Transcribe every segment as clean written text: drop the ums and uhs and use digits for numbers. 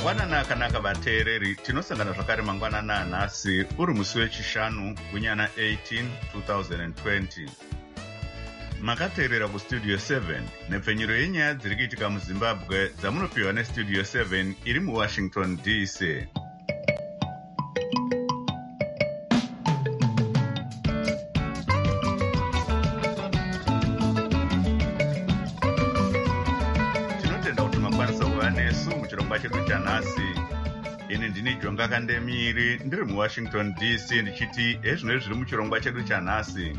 Mangwanana kanaka vateereri, tinosangana zvakare mangwanana anhasi uri musi wechishanu gunyana 18 2020. Makateerera kustudio 7 nepfenyuro yenyaya dziri kuitika muZimbabwe dzamunopiwa nestudio 7 iri muWashington DC. Muchirongwa chedu chanhasi, ini ndini Jonga Kandemiri ndiri muWashington DC ndichiti ezvino zviri muchirongwa chedu chanhasi.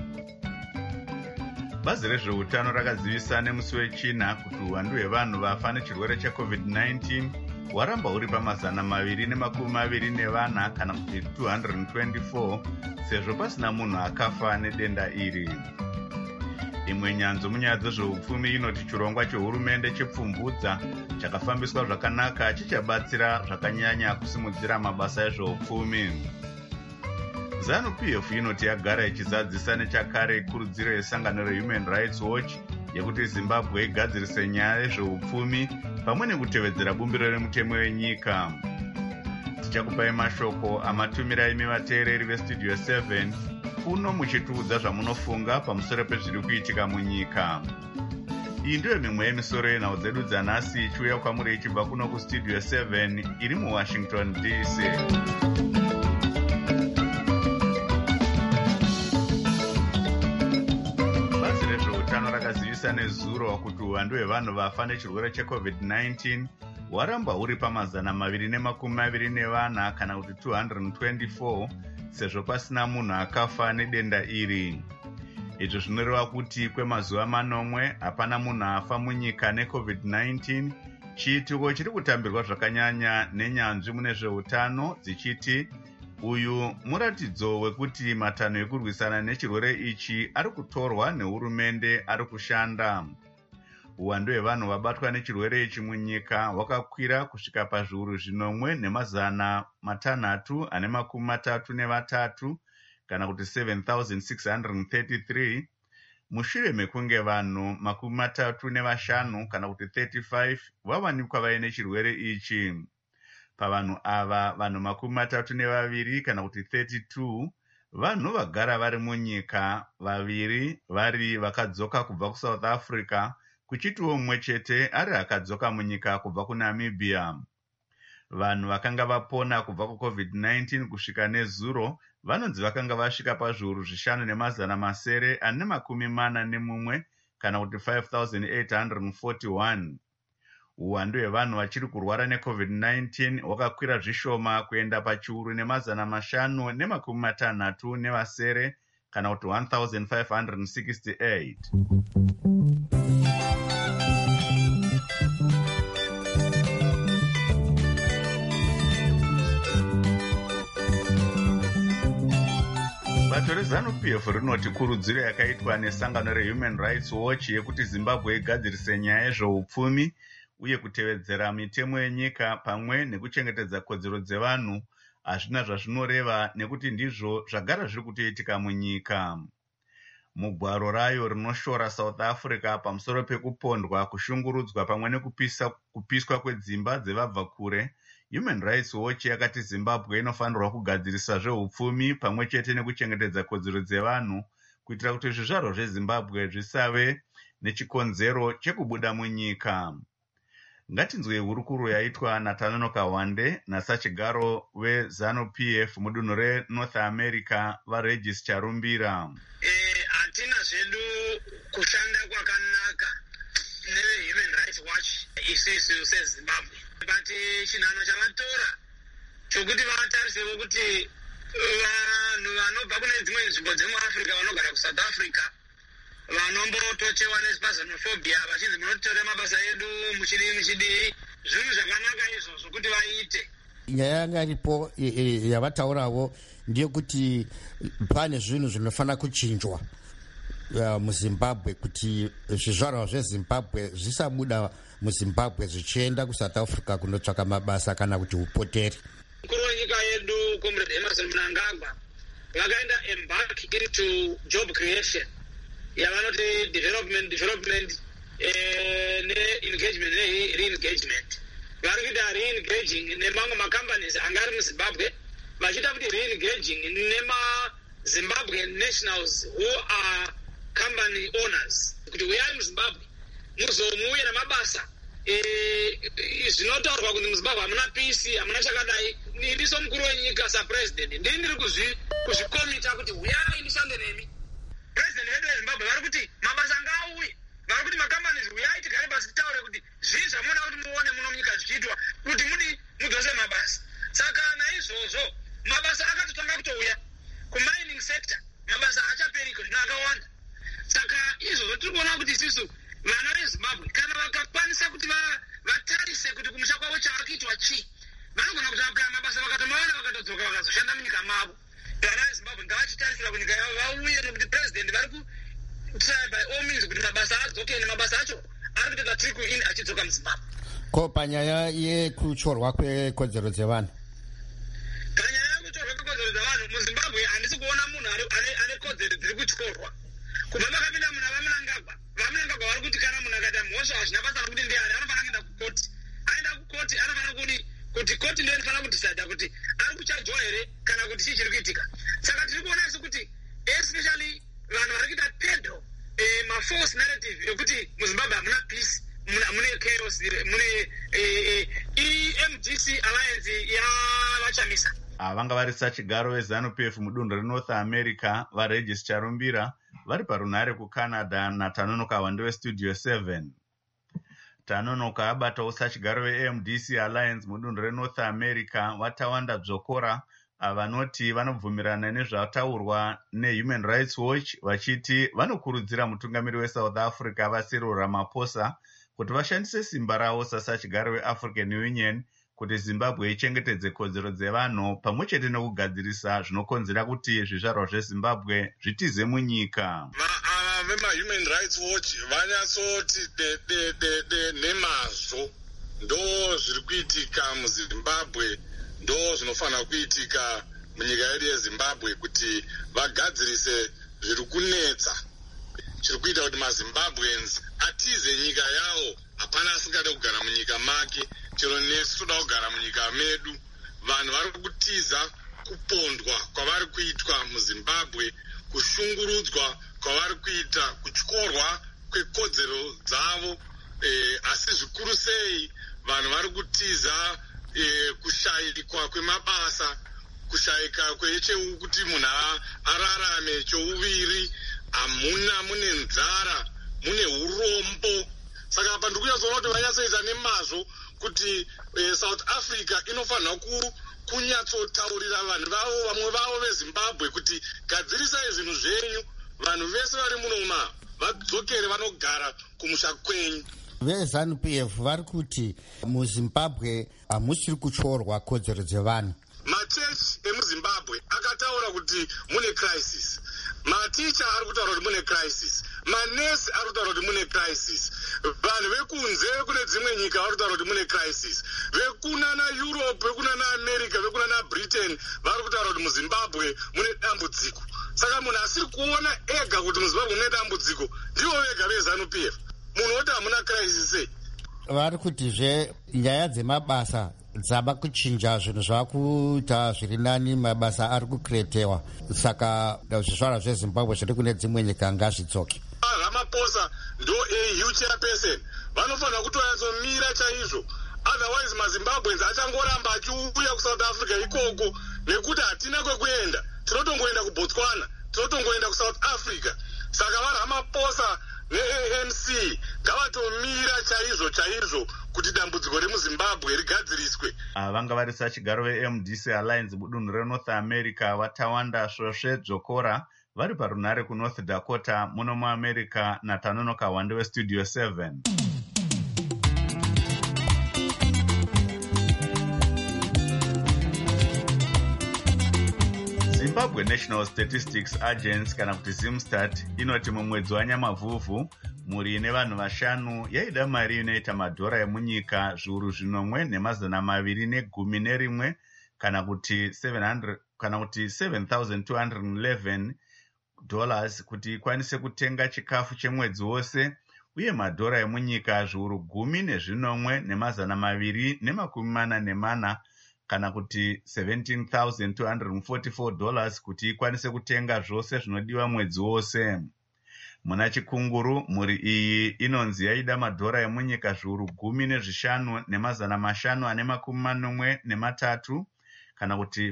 Bazi rezveutano rakazivisa nemusi wechina kuti uwandu hwevanhu vafa nechirwere cheCovid-19 hwaramba huri pamazana 224 kana kuti 224 sezvo pasina munhu akafa nedenda iri. Imwe nyanzo munyaya dzezveupfumi inoti chirongwa chehurumende chepfumbudza chakafambiswa zvakanaka chichabatsira zvakanyanya kusimudzira mabasa ezveupfumi. ZANU-PF inoti yagara ichizadzisa nechakare ikurudziro yesangano reHuman Rights Watch yekuti Zimbabwe igadzirise nyaya yezveupfumi pamwe nekutevedzera bumbiro remutemo wenyika. Tichakupai mashoko amatumira imi vateereri vestudio 7 kuno muchitiudza zvamunofunga pamusoro pezviri kuitika munyika. Iyi ndiyo mimwe yemisoro yenhau dzedu dzanhasi ichiuya kwamuri ichibva kuno kustudio 7 iri muWashington DC. Bazi rezveutano rakazivisa nezuro kuti uwandu hwevanhu vafa nechirwere cheCovid-19 hwaramba huri pamazana 224 kana kuti 224 sezvo pasina munhu akafa nedenda iri. Izvo zvinoreva kuti kwemazuva 9 hapana munhu afa munyika neCovid-19, chiitiko chiri kutambirwa zvakanyanya nenyanzvi mune zveutano dzichiti uyu muratidzo wekuti matanho ekurwisana nechirwere ichi ari kutorwa nehurumende ari kushanda. Uwandu hwevanhu vabatwa nechirwere ichi munyika hwakakwira kusvika pazviuru 1,633 kana kuti 7,633 mushure mekunge vanhu 35 kana kuti 35 vawanikwa vaine chirwere ichi. Pavanhu ava vanhu 32 kana kuti 32 vanhu vagara vari munyika, 2 vari vakadzoka kubva kuSouth Africa, kuchitiwo mumwe chete ari akadzoka munyika kubva kuNamibia. Vanhu vakanga vapona kubva kuCovid-19 kusvika nezuro vanonzi vakanga vasvika pazviuru 5,941 kana kuti 5,841. Uwandu hwevanhu vachiri kurwara neCovid-19 hwakakwira zvishoma kuenda pachiuru 560 kana kuti 1,568. Bato reZANU-PF rinoti kurudziro yakaitwa nesangano reHuman Rights Watch yekuti Zimbabwe igadzirise nyaya yezveupfumi uye kutevedzera mitemo yenyika pamwe nekuchengetedza kodzero dzevanhu hazvina zvazvinoreva nekuti ndizvo zvagara zviri kutoitika munyika. Mugwaro rayo rinoshora South Africa pamusoro pekupondwa, kushungurudzwa pamwe nekupiswa kwedzimba dzevabva kure, Human Rights Watch yakati Zimbabwe inofanirwa kugadzirisa zveupfumi pamwe chete nekuchengetedza kodzero dzevanhu kuitira kuti zvizvarwa zveZimbabwe zvisave nechikonzero chekubuda munyika. Ngatinzwe hurukuro yaitwa naTanono Kawande nasachigaro weZANU-PF mudunhu reNorth America vaRegis Charumbira. Hatina zvedu kushanda kwakanaka neHuman Rights Watch isisu seZimbabwe. But chinhano chavatora chokuti vatarisewo kuti vanhu vanobva kune dzimwe nzvimbo dzemuAfrica vanogara kuSouth Africa vanombotochewa nespasanophobia vachinzi munotore mabasa edu muchidii zvinhu zvakanaka izvozvo kuti vaite. Nyaya yanga iripo yavataurawo ndeyekuti pane zvinhu zvinofanira kuchinjwa muZimbabwe kuti zvizvarwa zveZimbabwe zvisabuda muZimbabwe zvichienda kuSouth Africa kunotsvaka mabasa kana kuti upoteri. Mukuru wenyika yedu Comrade Emmerson Mnangagwa vakaenda embark into job creation yavanoti development ne-engagement ne-re-engagement vari kuita re-engaging nemamwe macompanies anga ari muzimbabwe vachiita kuti re-engaging nemazimbabwean nationals who are company owners kuti uyai muzimbabwe muzomuuye namabasa zvinotaurwa kuti muzimbabwe hamuna pisi hamuna chakadai. Ndiso mukuru wenyika sapresident ndini ndiri kuzvikomita kuti uyai ndishande nemi. President wedu wezimbabwe vari kuti mabasa ngaauye, vari kuti macompanies uyai tigare pasi titaure kuti zvii zvamunoda kuti muone muno munyika zvichiitwa kuti mudzose mabasa. Saka naizvozvo mabasa akatotanga kutouya kumining sector, mabasa achaperiko zvino akawanda. Saka izvozvo tiri kuona kuti isusu vana vezimbabwe kana vakakwanisa kuti vatarise kuti kumusha kwavo chavakuitwa chii, vanogona kuti vapaya mabasa vakatomaona vakatodzoka vakazoshanda munyika mavo. Vana vezimbabwe ngavachitarisira kunyika yavo vauye nekuti president vari kutry by all means kuti mabasa adzoke nemabasa acho ari kutoita trickle in achidzoka muzimbabwe. Ko panyaya yekutorwa kwekodzero dzevanhu, panyaya yekutorwa kwekodzero dzevanhu muzimbabwe handisi kuona munhu ane kodzero dziri kutyorwa. Kubva makapinda munhu vamunangagwa vari kuti kana munhu akaita mhosva hazvina basa rokuti ndiani anofanira kuenda kukoti. Aenda kukoti anofanira kuti koti ndiyo inofanira kudhisaidha kuti ari kuchajwa here kana kuti chii chiri kuitika. Saka tiri kuona isu kuti especially vanhu vari kuita pedo mafalse narrative ekuti muzimbabwe hamuna peace, mune chaos, mune EMDC alliance yavachamisa. Vanga vari sachigaro weZANU-PF mudunhu reNorth America vaRegis Charumbira vari parunhare kuCanada naTanonoka Wande weStudio 7. Tanonoka abatawo sachigaro weAMDC Alliance mudunhu reNorth America vaTawanda Dzokora vanoti vanobvumirana nezvataurwa neHuman Rights Watch vachiti vanokurudzira mutungamiri weSouth Africa vaCyril Ramaphosa kuti vashandise simba ravo sasachigaro weAfrican Union kuti Zimbabwe ichengetedze kodzero dzevanhu pamwechete nekugadzirisa zvinokonzera kuti zvizvarwa zveZimbabwe zvitize munyika. VemaHuman Rights Watch vanyatsoti nemazvo ndo zviri kuitika muZimbabwe, ndo zvinofanira kuitika munyika yedu yeZimbabwe kuti vagadzirise zviri kunetsa chiri kuita kuti maZimbabweans atize nyika yawo. Hapana asingade kugara munyika make, chero nesu toda kugara munyika medu. Vanhu vari kutiza kupondwa kwavari kuitwa muZimbabwe, kushungurudzwa kwavari kuita, kutyorwa kwekodzero dzavo, asi zvikuru sei vanhu vari kutiza kushayikwa kwemabasa, kushayika kwechekuti munhu ararame, cheuviri hamuna, mune nzara, mune urombo. Saka apa ndikunyatsoona kuti vanyatsoita nemazvo kuti South Africa inofanira kunyatsotaurira vanhu vavo, vamwe vavo veZimbabwe kuti gadzirisai zvinhu zvenyu, vanhu vese vari munoma vadzokere vanogara kumusha kwenyu. VeZANU-PF vari kuti muZimbabwe hamusiri kutyorwa kodzero dzevanhu. Machechi emuZimbabwe akataura kuti mune crisis, maticha ari kutaura kuti mune crisis, manesi ari kutaura kuti mune crisis, vanhu vekunze kune dzimwe nyika vari kutaura kuti mune crisis, vekuna naEurope, vekuna naAmerica, vekuna naBritain vari kutaura kuti muZimbabwe mune dambudziko. Saka munhu asiri kuona ega kuti muZimbabwe mune dambudziko ndivo vega veZANU-PF. Munhu woti hamuna crisis sei? Vari kutizve nyaya dzemabasa dzava kuchinja, zvinhu zvava kuita zviri nani, mabasa ari kukiretewa. Saka zvizvarwa zveZimbabwe zviri kune dzimwe nyika ngazvidzoke. Ramaphosa ndo AU chairperson vanofanira kutonyatsomira chaizvo, otherwise maZimbabweans achangoramba achiuya kuSouth Africa ikoko nekuti hatina kwekuenda. Tinotongoenda kuBotswana, tinotongoenda kuSouth Africa. Saka vaRamaphosa neANC ngavatomira chaizvo kuti dambudziko remuZimbabwe rigadziriswe. Vanga vari sachigaro veMDC Alliance mudunhu reNorth America vaTawanda Shoshe Dzokora vari parunhare kuNorth Dakota muno muAmerica naTanonoka Wande weStudio 7. Zimbabwe National Statistics Agency kana kuti Zimstat inoti mumwedzi waNyamavhuvhu mhuri ine vanhu vashanu yaida mari inoita madhora emunyika zviuru zvinomwe nemazana maviri negumi nerimwe kana kuti $7,211 kuti ikwanise kutenga chikafu chemwedzi wose uye madhora emunyika zviuru 10,244 kana kuti $17,244 kuti ikwanise kutenga zvose zvinodiwa mwedzi wose. Muna chikunguru, mhuri iyi inonzi yaida madhora emunyika zviuru 15,543 kana kuti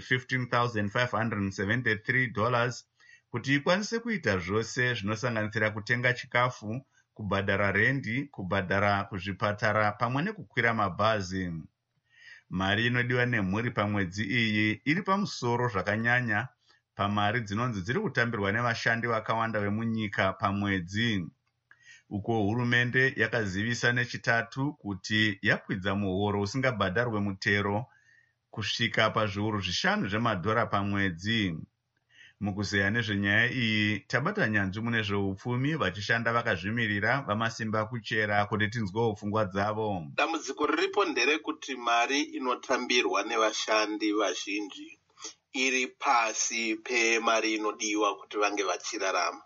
$15,573 kuti ikwanise kuita zvose zvinosanganisira kutenga chikafu, kubhadhara rendi, kubhadhara kuzvipatara pamwe nekukwira mabhazi. Mari inodiwa nemhuri pamwedzi iyi iri pamusoro zvakanyanya pamari dzinonzi dziri kutambirwa nevashandi vakawanda vemunyika pamwedzi. Uko hurumende yakazivisa nechitatu kuti yakwidza muhoro usingabhadharwe mutero kusvika pazviuru 5 zvemadhora pamwedzi. Mukuzeya nezvenyaya iyi, tabata nyanzvi mune zveupfumi vachishanda vakazvimirira vamasimba kuchera kuti tinzwewo pfungwa dzavo. Dambudziko riripo nderekuti mari inotambirwa nevashandi vazhinji iri pasi pemari inodiwa kuti vange vachirarama.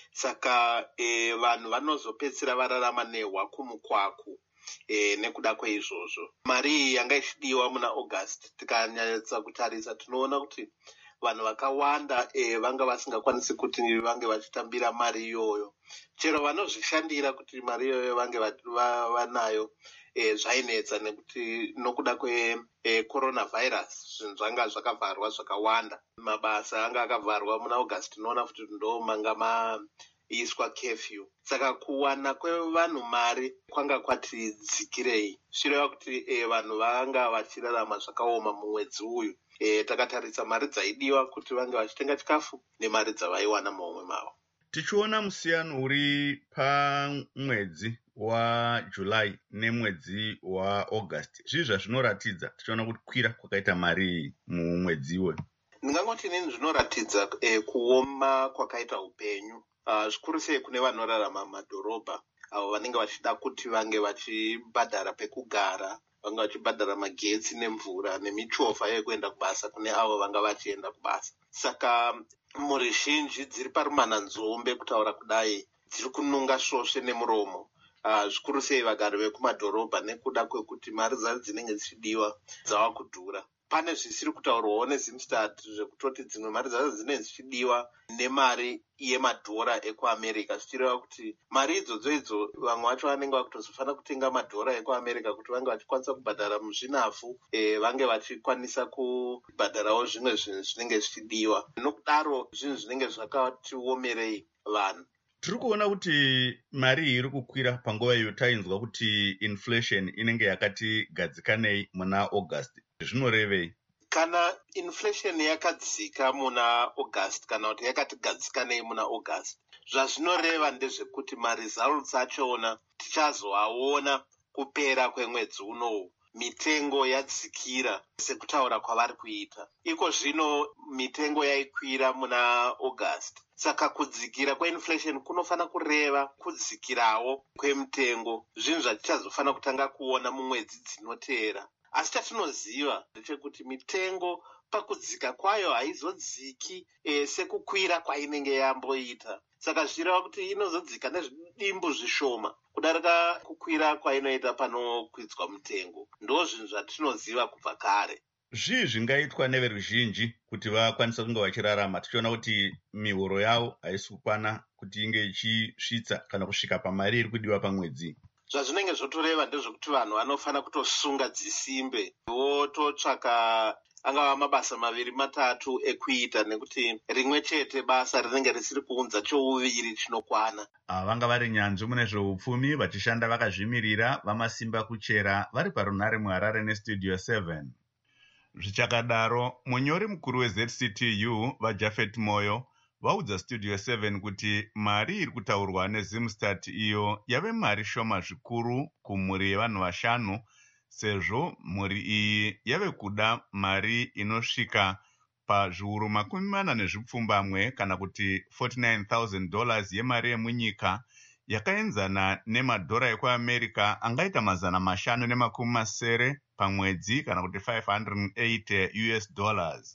Saka vanhu vanozopedzisira vararama nehwakumukwaku. Nekuda kweizvozvo, mari iyi yanga ichidiwa muna August, tikanyatsa kutarisa tinoona kuti vanhu vakawanda vanga vasingakwanisi kuti vange vachitambira mari iyoyo. Chero vanozvishandira kuti mari iyoyo vange vanayo zvainetsa nekuti nokuda kwe-coronavirus zvinhu zvanga zvakavharwa zvakawanda. Mabasa anga akavharwa muna August, tinoona kuti ndo manga maiswa curfew. Saka kuwana kwevanhu mari kwanga kwati dzikirei. Zvireva kuti vanhu vanga vachirarama zvakaoma mumwedzi uyu. Takatarisa mari dzaidiwa kuti vange vachitenga chikafu nemari dzavaiwana mumwe mavo. Tichiona musiyano uri pamwedzi waJuly nemwedzi waAugust, zvizvi zvazvinoratidza tichiona kuti kwira kwakaita mari mumwedzi iwoyo. Ndingangoti nini zvinoratidza kuoma kwakaita upenyu, zvikuru sei kune vanorarama mumadhorobha, avo vanenge vachida kuti vange vachibhadhara pekugara, vange vachibhadhara magetsi nemvura nemichovha yekuenda kubasa kune avo vanga vachienda kubasa. Saka mhuri zhinji dziri parumananzombe kutaura kudai, dziri kununga svosve nemuromo, zvikuru sei vagari vekumadhorobha nekuda kwekuti mari dzavo dzinenge dzichidiwa dzava kudhura. Pane zvisiri kutaurwawo neZimstad zvekutoti dzimwe mari dzacho dzinenge dzichidiwa nemari yemadhora ekuAmerica, zvichireva kuti mari idzodzo vamwe vacho vanenge vakutozofanira kutenga madhora ekuAmerica kuti vange vachikwanisa kubhadhara muzvinavhu, vange vachikwanisa kubhadharawo zvimwe zvinhu zvinenge zvichidiwa. Nokudaro zvinhu zvinenge zvakatiomerei vanhu. Tiri kuona kuti mari iyi iri kukwira panguva iyo tainzwa kuti inflation inenge yakati gadzikanei muna August. Zvinorevei? Kana inflation yakadzika muna August kana kuti yakati gadzikanei muna August, zvazvinoreva ndezvekuti maresults achona tichazoaona kupera kwemwedzi unowu. Mitengo yadzikira sekutaura kwavari kuita. Iko zvino mitengo yaikwira muna August. Saka kudzikira kweinflation kunofanira kureva kudzikirawo kwemitengo, zvinhu zvatichazofanira kutanga kuona mumwedzi dzinoteera. Asi chatinoziva ndechekuti mitengo pakudzika kwayo haizodziki sekukwira kwainenge yamboita. Saka zvireva kuti inozodzika nezvidimbu zvishoma kudarika kukwira kwainoita panokwidzwa mutengo. Ndo zvinhu zvatinoziva kubva kare. Zvii zvingaitwa neveruzhinji kuti vakwanisa kunge vachirarama, tichiona kuti mihoro yavo haisi kukwana kuti inge ichisvitsa kana kusvika pamari iri kudiwa pamwedzi? Zvazvinenge zvotoreva ndezvekuti vanhu vanofanira kutosunga dzisimbe vototsvaka angava mabasa 2-3 ekuita, nekuti rimwe chete basa rinenge risiri kuunza chouviri chinokwana. Vanga vari nyanzvi mune zveupfumi vachishanda vakazvimirira vamasimba kuchera vari parunhare muHarare neStudio 7. Zvichakadaro, munyori mukuru weZCTU vaJafet Moyo vaudza Studio 7 kuti mari iri kutaurwa neZimstad iyo yave mari shoma zvikuru kumhuri yevanhu 5, sezvo mhuri iyi yave kuda mari inosvika pazviuru 40 kana kuti $49,000 yemari yemunyika, yakaenzana nemadhora ekuAmerica angaita $580 pamwedzi kana kuti $580.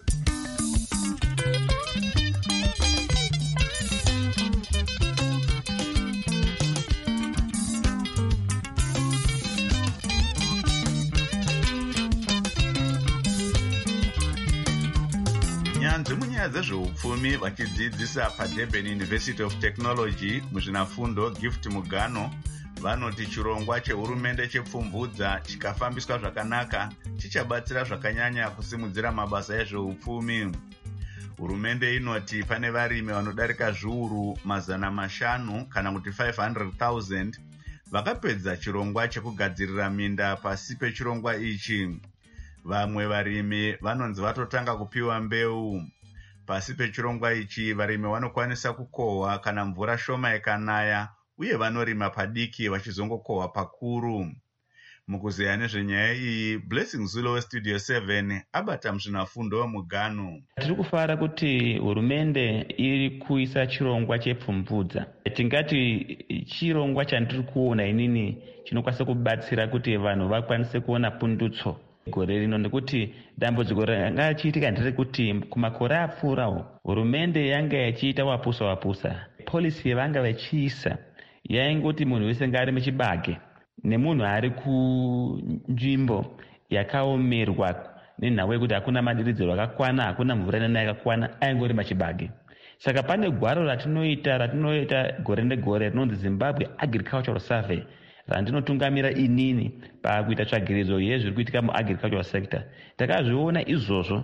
nyanzvi munyaya dzezveupfumi vachidzidzisa paDurban University of Technology muzvinafundo Gift Mugano vanoti chirongwa chehurumende chepfumvudza chikafambiswa zvakanaka chichabatsira zvakanyanya kusimudzira mabasa ezveupfumi. Hurumende inoti pane varimi vanodarika zviuru 500 kana kuti 500,000 vakapedza chirongwa chekugadzirira minda pasi pechirongwa ichi. Vamwe varimi vanonzi vatotanga kupiwa mbeu. Pasi pechirongwa ichi varimi vanokwanisa kukohwa kana mvura shoma ikanaya uye vanorima padiki vachizongokohwa pakuru. Mukuzeya nezvenyaya iyi, Blessing Zulu weStudio 7 abata muzvinafundo Mugano. Tiri kufara kuti hurumende iri kuisa chirongwa chepfumvudza. Tingati chirongwa chandiri kuona inini chinokwanisa kubatsira kuti vanhu vakwanise kuona pundutso gore rino, nekuti dambudziko ranga chiitika nderekuti kumakore apfuurawo hurumende yanga yachiita wapusa. Polisi yavanga vachiisa yaingoti munhu wese ngaarime chibage, nemunhu ari kunzvimbo yakaomerwa nenhau yekuti hakuna madiridziro akakwana, hakuna mvura inonaya yakakwana, aingorima chibage. Saka pane gwaro ratinoita gore negore rinonzi Zimbabwe Agricultural Survey randinotungamira inini pakuita tsvagiridzo yezviri kuitika muagricultural sector. Takazviona izvozvo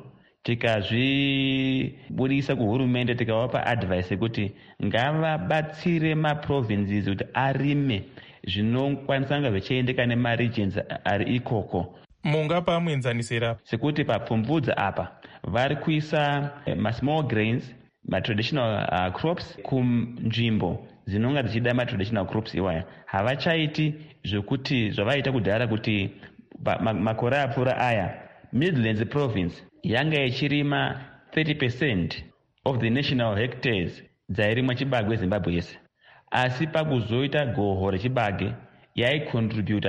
tikazvibudisa kuhurumende, tikavapa advice yekuti ngavabatsire maprovinces kuti arime zvinokwanisa kunge zvichiendeka nemaregions ari ikoko. Mungapa muenzanisira sekuti papfumvudza apa vari kuisa masmall grains, matraditional crops kunzvimbo dzinonga dzichida matraditional crops iwaya. Havachaiti zvekuti zvavaita kudhara kuti makore apfuura aya Midlands province yanga ichirima 30% of the national hectares dzairimwa chibage Zimbabwe yese. Asi pakuzoita goho rechibage yaicontributa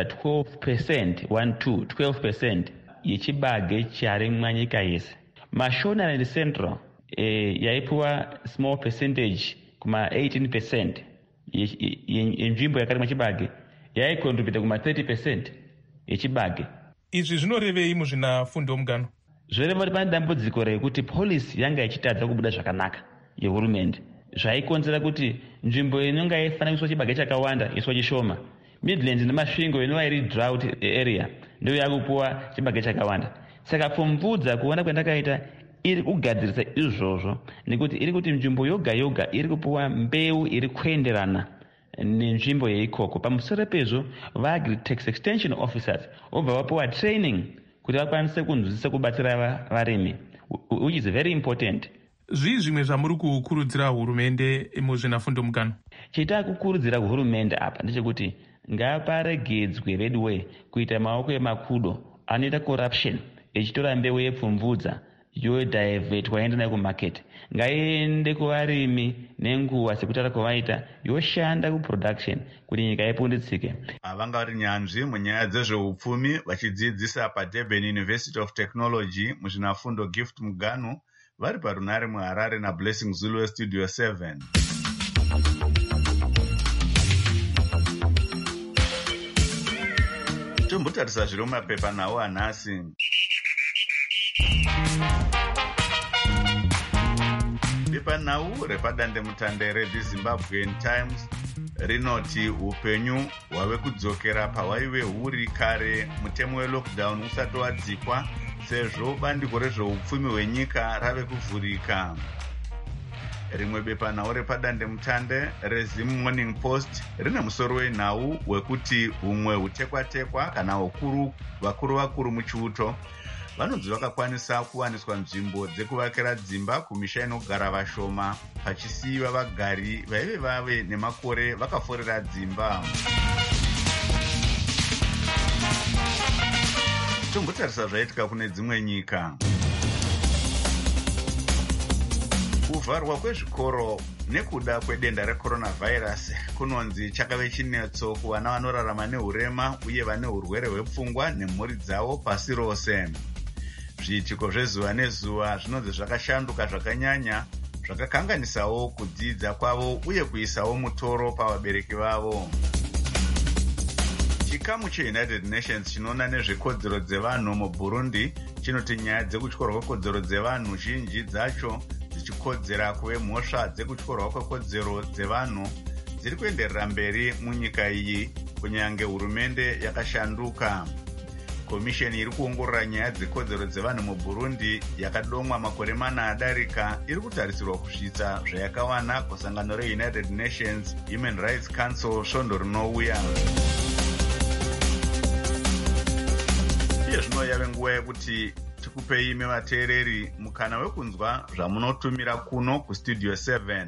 12% yechibage charimwa nyika yese. Mashona and Central yaipuwa small percentage kuma 18% yenzvimbo yakarimwa chibage yaicontributa kuma 30% yechibage. Izvi zvinorevei muzvinafundo Mugano? Zvoreva kuti pane dambudziko rekuti polisi yanga ichitadza kubuda zvakanaka yehurumende, zvaikonzera kuti nzvimbo inonga yaifanira kuiswa chibage chakawanda iswa chishoma. Midlands nemasvingo inova iri drought area ndio yakupuwa chibage chakawanda. Saka pfumvudza kuona kwandakaita iri kugadzirisa izvozvo nekuti iri kuti nzvimbo yoga yoga iri kupuwa mbeu iri kuenderana nenzvimbo yeikoko. Pamusoro pezvo vaagri-tax extension officers obva vapuwa training kuti vakwanise kunzwisisa kubatsira varimi, which is very important. Zvii zvimwe zvamuri kukurudzira hurumende muzvinafundo Mugano? Chitakukurudzira hurumende apa ndechekuti ngaparegedzwe redway kuita maoko emakudo anoita corruption echitora mbeu yepfumvudza yodhivhetwa yaenda nayo kumarket. Ngaiende kuvarimi nenguva sekutaura kwavaita yoshanda kuproduction kuti nyika ipunditsike. Vanga vari nyanzvi munyaya dzezveupfumi vachidzidzisa paDurban University of Technology muzvinafundo Gift Mugano vari parunare muHarare naBlessing Zulu weStudio 7. Tombotarisa zviri mumapepa nawo anhasi. Bepanhau repadandemutande reThe Zimbabwean Times rinoti upenyu hwave kudzokera pahwaive huri kare mutemo welockdown usati wadzikwa, sezvo bandiko rezveupfumi hwenyika rave kuvhurika. Rimwe bepanhau repadandemutande reZim Morning Post rine musoro wenhau wekuti humwe hutekwa-tekwa kana vakuru muchiuto vanonzi vakakwanisa kuwaniswa nzvimbo dzekuvakira dzimba kumisha inogara vashoma, pachisiyiwa vagari vave nemakore vakaforera dzimba. Tombotarisa zvaitika kune dzimwe nyika. Kuvharwa kwezvikoro nekuda kwedenda recoronavirus kunonzi chakave chinetso kuvana vanorarama nehurema uye vane urwere hwepfungwa nemhuri dzavo pasi rose. Zviitiko zvezuva nezuva zvinonzi zvakashanduka zvakanyanya, zvakakanganisawo kudzidza kwavo uye kuisawo mutoro pavabereki vavo. chikamu cheunited nations chinoona nezvekodzero dzevanhu muburundi chinoti nyaya dzekutyorwa kwekodzero dzevanhu zhinji dzacho dzichikodzera kuve mhosva dzekutyorwa kwekodzero dzevanhu dziri kuenderera mberi munyika iyi kunyange hurumende yakashanduka. Komisheni iri kuongorora nyaya dzekodzero dzevanhu muburundi yakadomwa makore mana adarika iri kutarisirwa kusvitsa zvayakawana kusangano reunited nations human rights council svondo rinouya. Iye zvino yave nguva yekuti tikupei imi vateereri mukana wekunzwa zvamunotumira kuno kustudio 7.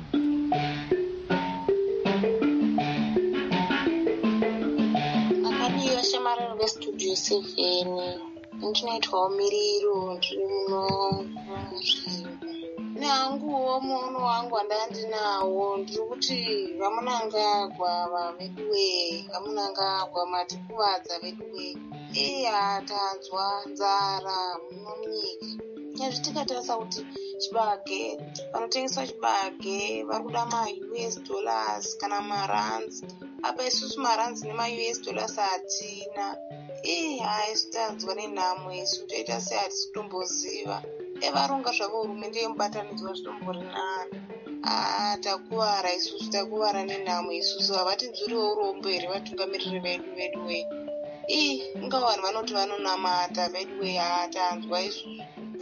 akadiwa shamararo vestudio 7 ndinoitwawo miriro ndiri muno muzvimba nehanguwo muono wangu wandandinawo ndiri kuti vamunangagwa vaveduwe vamunangagwa matikuvadza veduwe tanzwa nzara muno munyika yazvi tikatarisa kuti chibage panotengeswa chibage vari kuda maUS dollars kana marands apa isusu marands nemaUS dollars hatina isu tanzwa nenhamo isu toita sei hatisi kutomboziva evaronga zvavo hurumende yemubatanidzwa zvitombori nani takuvara isusu takuvara nenhamo isusu havatinzwiriwo urombo here vatungamiriri vedu inga vanhu vanoti vanonamata vedu tanzwa isusu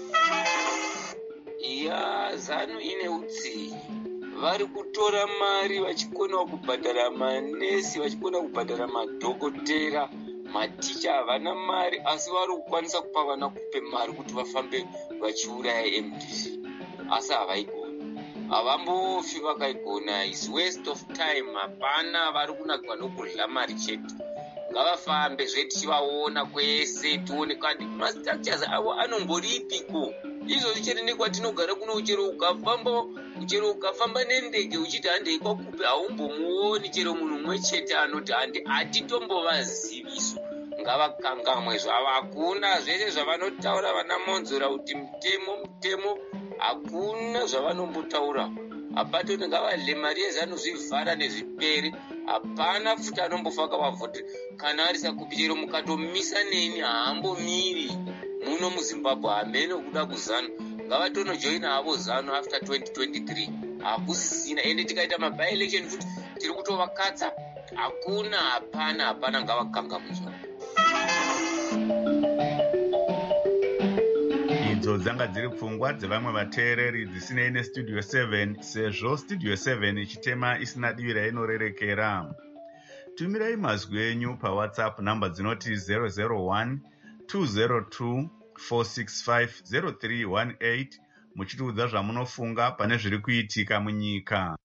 zanu ine utsinye vari kutora mari vachikona kubhadhara manesi vachikona kubhadhara madhokotera maticha havana mari asi vari kukwanisa kupa vana kupe mari kuti vafambe vachiuraya MDC asi havaigona havambofi vakaigona is waste of time hapana vari kunagwa nokudla mari chete ngavafambe zvetichivaona kwese tione kandi mastructures avo anomboripiko izvozvi chete nekwatinogara kuno chero ukafamba nendege uchiti handei kwakupe haumbomuoni chero munhu mumwe chete anoti hatitombovaziviso ngavakangamwe zvavo hakuna zvese zvavanotaura vana monzora kuti mutemo hakuna zvavanombotaura hapatoti ngavadle mari yezanu zvivhara nezvipere hapana futi anombofa kavavhoti kana arisa kupi chero mukatomisa neni haambomiri muno muzimbabwe hamene kuda kuzanu ngavatonojoina havo zanu after 2023 hakusisina ende tikaita maby-election futi tiri kutovakatsa hakuna hapana ngavakangamwe zvavo. Idzo dzanga dziri pfungwa dzevamwe vateereri dzisinei nestudio 7 sezvo studio 7 ichitema isina divi rainorerekera. Tumirai mazwi enyu pawhatsapp namba dzinoti 001 202 465 0318 muchitiudza zvamunofunga pane zviri kuitika munyika.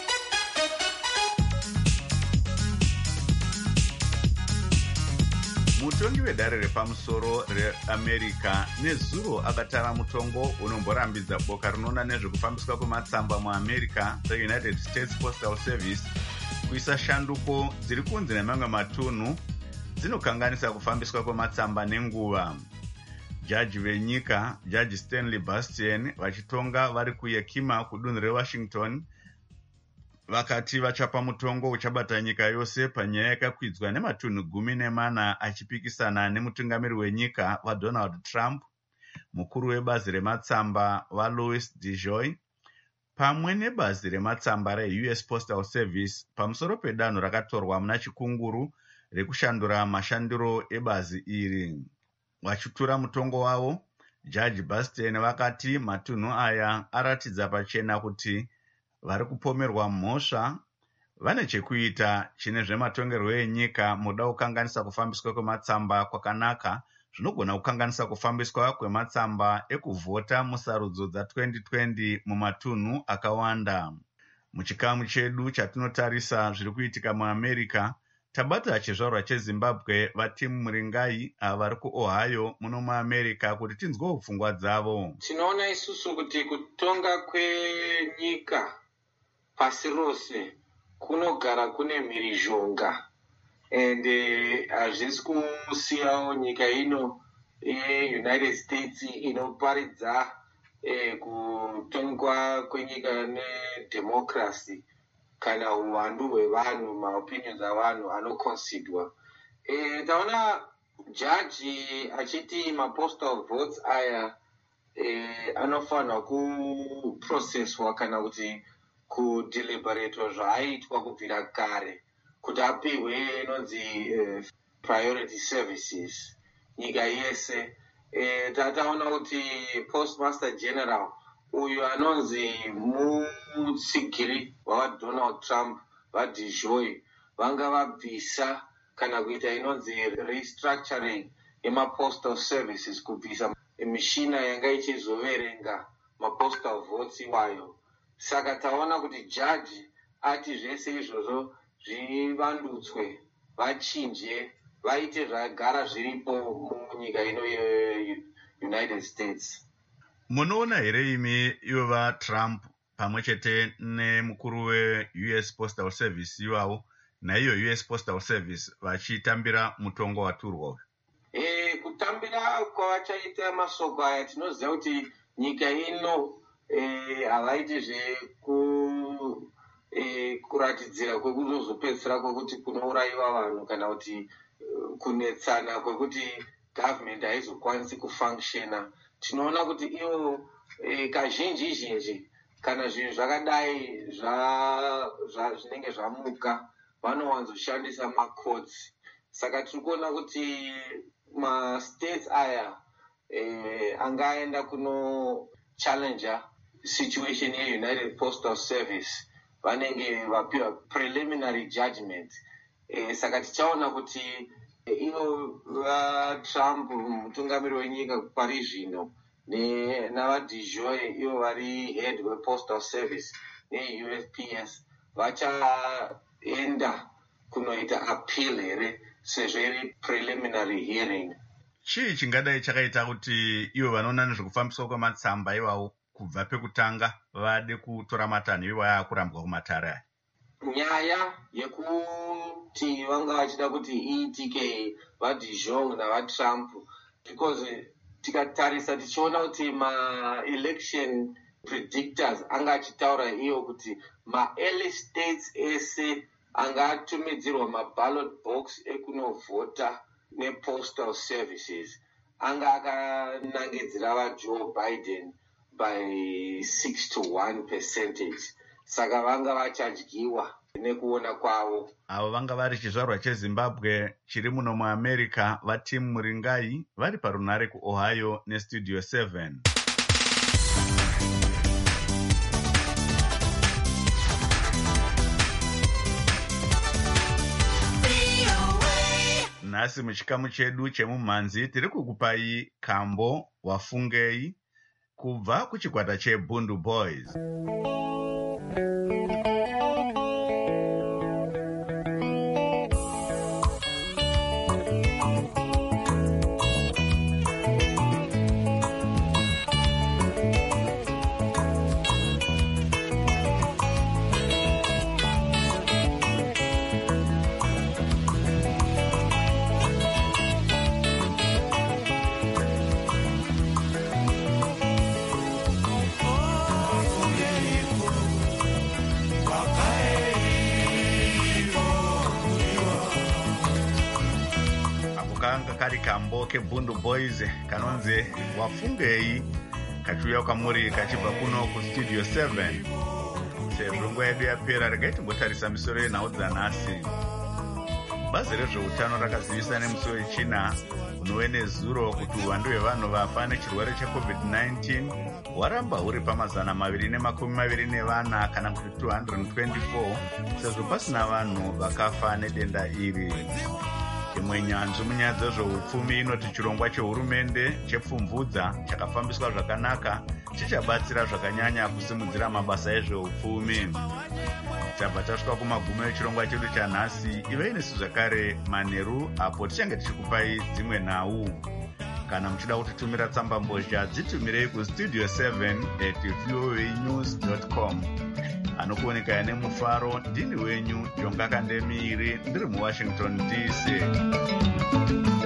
Mutongi wedare repamusoro reamerica nezuro akatara mutongo unomborambidza boka rinoona nezvekufambiswa kwematsamba muamerica reunited states postal service kuisa shanduko dziri kunze nemamwe matunhu dzinokanganisa kufambiswa kwematsamba nenguva. Jaji venyika jaji Stanley Bastian vachitonga vari kuyekima kudunhu rewashington vakati vachapa mutongo uchabata nyika yose panyaya yakakwidzwa nematunhu 14 achipikisana nemutungamiri wenyika vaDonald Trump, mukuru webazi rematsamba vaLouis DeJoy pamwe nebazi rematsamba reUS Postal Service pamusoro pedanho rakatorwa muna chikunguru rekushandura mashandiro ebazi iri. Vachitura mutongo wavo, jaji Bastian vakati matunhu aya aratidza pachena kuti vari kupomerwa mhosva vane chekuita chine zvematongerwo enyika muda kukanganisa kufambiswa kwematsamba kwakanaka zvinogona kukanganisa kufambiswa kwematsamba ekuvhota musarudzo dza2020 mumatunhu akawanda. Muchikamu chedu chatinotarisa zviri kuitika muamerica tabata chizvarwa chezimbabwe vatimu muringai vari kuOhio muno muamerica kuti tinzwewo pfungwa dzavo. Tinoona isusu kuti kutonga kwenyika pasi rose kunogara kune mhirizhonga ende hazvisi kusiyawo nyika ino yeUnited States inoparidza kutongwa kwenyika nedemocracy kana uwandu hwevanhu maopinions avanhu anoconsidwa Taona jaji achiti ma-postal votes aya anofanwa kuprocesswa kana kuti kudeliberatwa zvaaitwa kubvira kare kuti apihwe inonzi priority services nyika yese. Tataona kuti postmaster general uyu anonzi mutsigiri wavaDonald Trump vaDijoy vanga vabvisa kana kuita inonzi restructuring yemapostal services kubvisa mishina yanga ichizoverenga mapostal votes iwayo. Saka taona kuti jaji ati zvese izvozvo zvivandutswe, vachinje, vaite zvagara zviripo munyika ino United States. Munoona here imi ivo Trump pamwe chete nemukuru we-US Postal Service iwavo naiyo US Postal Service vachitambira mutongo waturwa? Kutambira kwavachaita masoko aya tinoziva kuti nyika ino havaiti kuratidzira kwekuzozopedzisira kwekuti kunourayiwa vanhu kana kuti kunetsana kwekuti government haizokwanisi kufunctiona. Tinoona kuti ivo kazhinji kana zvinhu zvakadai zvinenge zvamuka vanowanzoshandisa macourts. Saka tiri kuona kuti ma-states aya angaenda kuno challenger situation ye-United Postal Service vanenge vapiwa preliminary judgment. Saka tichaona kuti ivo vaTrump mutungamiri wenyika pari zvino navaDijoy ivo vari head wepostal service neUSPS vachaenda kunoita appeal here sezvo iri preliminary hearing. Chii chingadai chakaita kuti ivo vanoona nezvekufambiswa kwematsamba iwawo kubva pekutanga vade kutora matanho iwaya kurambwa kumatare aya? Nyaya yekuti vanga vachida kuti iitike vaDijoy navaTrump because tikatarisa tichiona kuti ma-election predictors anga achitaura iyo kuti ma-early states ese anga atumidzirwa ma-ballot box ekunovhota nepostal services anga akanangidzira vaJoe Biden by 6-1%. Saka vanga vachadyiwa nekuona kwavo. Avo vanga vari chizvarwa cheZimbabwe chiri muno muAmerica vaTim Muringai vari parunhare kuOhio neStudio 7. Nhasi muchikamu chedu chemumhanzi tiri kukupai Kambo Wafungei kubva kuchikwata cheBundu Boys. Kari Kambo keBundu Boys kanonzi Wafungei kachiuya kwamuri kachibva kuno kuStudio 7. Sezvo nguva yedu yapera regai timbotarisa misoro yenhau dzanhasi. Bazi rezveutano rakazivisa nemusi wechina unove nezuro kuti uwandu hwevanhu vafa nechirwere cheCovid-19 hwaramba huri pa224 kana kuti 224 sezvo pasina vanhu vakafa nedenda iri. Imwe nyanzvi munyaya dzezveupfumi inoti chirongwa chehurumende chepfumvudza chakafambiswa zvakanaka chichabatsira zvakanyanya kusimudzira mabasa ezveupfumi. Tabva tasvika kumagumo echirongwa chedu chanhasi. Ivei nesu zvakare manheru apo tichange tichikupai dzimwe nhau. Kana muchida kutitumira tsamba mbozha dzitumirei kustudio 7@voanews.com. Anokuoneka nemufaro ndini wenyu Jonga Kandemiri ndiri muWashington DC.